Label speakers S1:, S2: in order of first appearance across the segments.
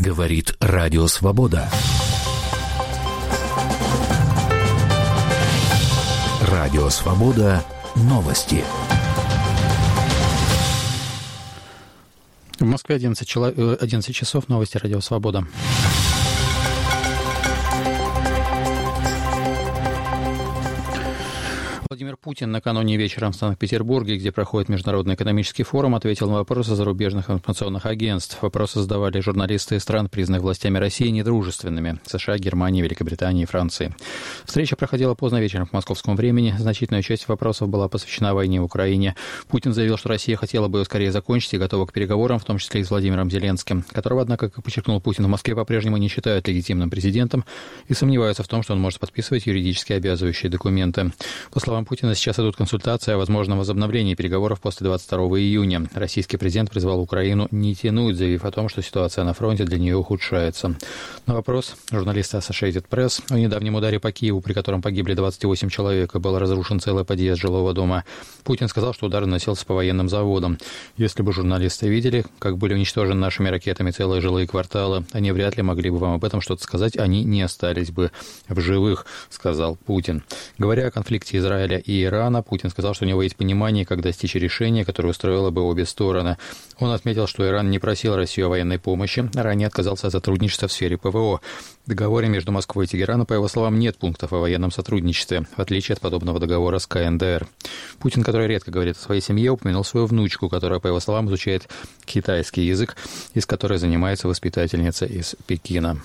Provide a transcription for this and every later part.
S1: Говорит Радио Свобода. Радио Свобода. Новости.
S2: В Москве 11 часов. Новости Радио Свобода. Владимир Путин накануне вечером в Санкт-Петербурге, где проходит Международный экономический форум, ответил на вопросы зарубежных информационных агентств. Вопросы задавали журналисты из стран, признанных властями России недружественными – США, Германии, Великобритании и Франции. Встреча проходила поздно вечером по московскому времени. Значительная часть вопросов была посвящена войне в Украине. Путин заявил, что Россия хотела бы ее скорее закончить и готова к переговорам, в том числе и с Владимиром Зеленским, которого, однако, как подчеркнул Путин, в Москве по-прежнему не считают легитимным президентом и сомневаются в том, что он может подписывать юридически обязывающие документы. По словам Путина, сейчас идут консультации о возможном возобновлении переговоров после 22 июня. Российский президент призвал Украину не тянуть, заявив о том, что ситуация на фронте для нее ухудшается. На вопрос журналиста Associated Press о недавнем ударе по Киеву, при котором погибли 28 человек и был разрушен целый подъезд жилого дома, Путин сказал, что удар наносился по военным заводам. Если бы журналисты видели, как были уничтожены нашими ракетами целые жилые кварталы, они вряд ли могли бы вам об этом что-то сказать, они не остались бы в живых, сказал Путин. Говоря о конфликте Израиля и Ирана, Путин сказал, что у него есть понимание, как достичь решения, которое устроило бы обе стороны. Он отметил, что Иран не просил Россию о военной помощи, а ранее отказался от сотрудничества в сфере ПВО. В договоре между Москвой и Тегераном, по его словам, нет пунктов о военном сотрудничестве, в отличие от подобного договора с КНДР. Путин, который редко говорит о своей семье, упомянул свою внучку, которая, по его словам, изучает китайский язык, из которой занимается воспитательница из Пекина.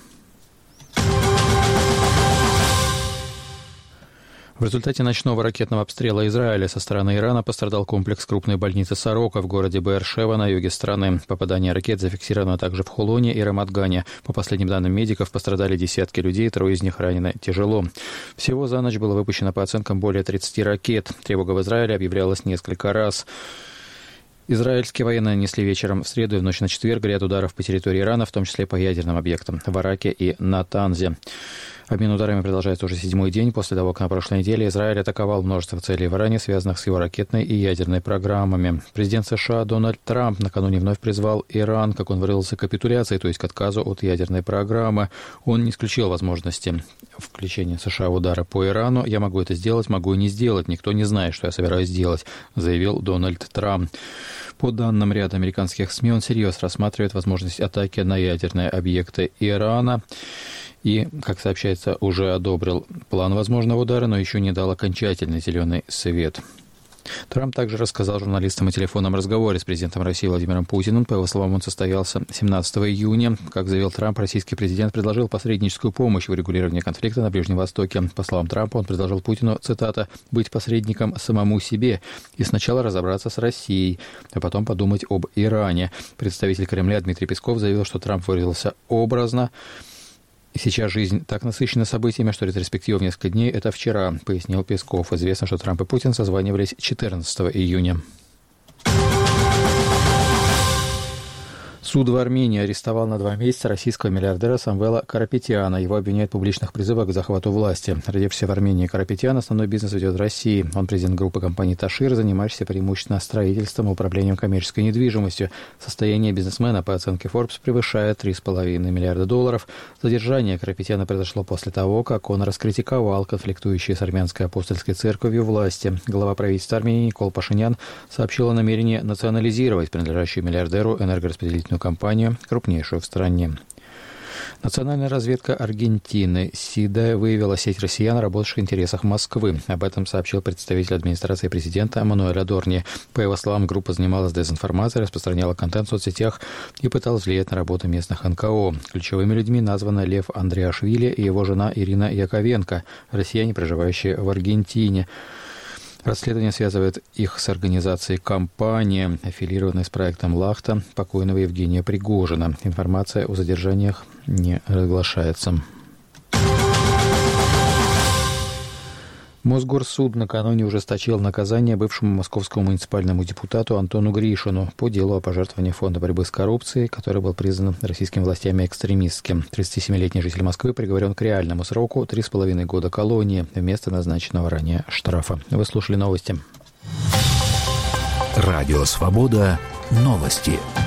S2: В результате ночного ракетного обстрела Израиля со стороны Ирана пострадал комплекс крупной больницы «Сорока» в городе Беэр-Шева на юге страны. Попадание ракет зафиксировано также в Хулоне и Рамат-Гане. По последним данным медиков, пострадали десятки людей, 3 из них ранены тяжело. Всего за ночь было выпущено, по оценкам, более 30 ракет. Тревога в Израиле объявлялась несколько раз. Израильские военные нанесли вечером в среду и в ночь на четверг ряд ударов по территории Ирана, в том числе по ядерным объектам в Араке и Натанзе. Обмен ударами продолжается уже 7-й день после того, как на прошлой неделе Израиль атаковал множество целей в Иране, связанных с его ракетной и ядерной программами. Президент США Дональд Трамп накануне вновь призвал Иран, как он выразился, к капитуляции, то есть к отказу от ядерной программы. Он не исключил возможности включения США удара по Ирану. «Я могу это сделать, могу и не сделать. Никто не знает, что я собираюсь делать», заявил Дональд Трамп. По данным ряда американских СМИ, он всерьез рассматривает возможность атаки на ядерные объекты Ирана и, как сообщается, уже одобрил план возможного удара, но еще не дал окончательный зеленый свет. Трамп также рассказал журналистам о телефонном разговоре с президентом России Владимиром Путиным. По его словам, он состоялся 17 июня. Как заявил Трамп, российский президент предложил посредническую помощь в урегулировании конфликта на Ближнем Востоке. По словам Трампа, он предложил Путину, цитата, «быть посредником самому себе и сначала разобраться с Россией, а потом подумать об Иране». Представитель Кремля Дмитрий Песков заявил, что Трамп выразился образно. «Сейчас жизнь так насыщена событиями, что ретроспектива в несколько дней – это вчера», пояснил Песков. Известно, что Трамп и Путин созванивались 14 июня. Суд в Армении арестовал на 2 месяца российского миллиардера Самвела Карапетяна. Его обвиняют в публичных призывах к захвату власти. Родившийся в Армении Карапетян основной бизнес ведет в России. Он президент группы компании «Ташир», занимающийся преимущественно строительством и управлением коммерческой недвижимостью. Состояние бизнесмена, по оценке Forbes, превышает $3,5 миллиарда. Задержание Карапетяна произошло после того, как он раскритиковал конфликтующие с армянской апостольской церковью власти. Глава правительства Армении Никол Пашинян сообщил о намерении национализировать принадлежащую миллиардеру энергораспределительную компанию, крупнейшую в стране. Национальная разведка Аргентины СИДА выявила сеть россиян, работавших в интересах Москвы. Об этом сообщил представитель администрации президента Мануэль Адорни. По его словам, группа занималась дезинформацией, распространяла контент в соцсетях и пыталась влиять на работу местных НКО. Ключевыми людьми названы Лев Андриашвили и его жена Ирина Яковенко, россияне, проживающие в Аргентине. Расследование связывает их с организацией компании, аффилированной с проектом «Лахта» покойного Евгения Пригожина. Информация о задержаниях не разглашается. Мосгорсуд накануне ужесточил наказание бывшему московскому муниципальному депутату Антону Гришину по делу о пожертвовании Фонда борьбы с коррупцией, который был признан российскими властями экстремистским. 37-летний житель Москвы приговорен к реальному сроку 3,5 года колонии вместо назначенного ранее штрафа. Вы слушали новости.
S1: Радио «Свобода». Новости.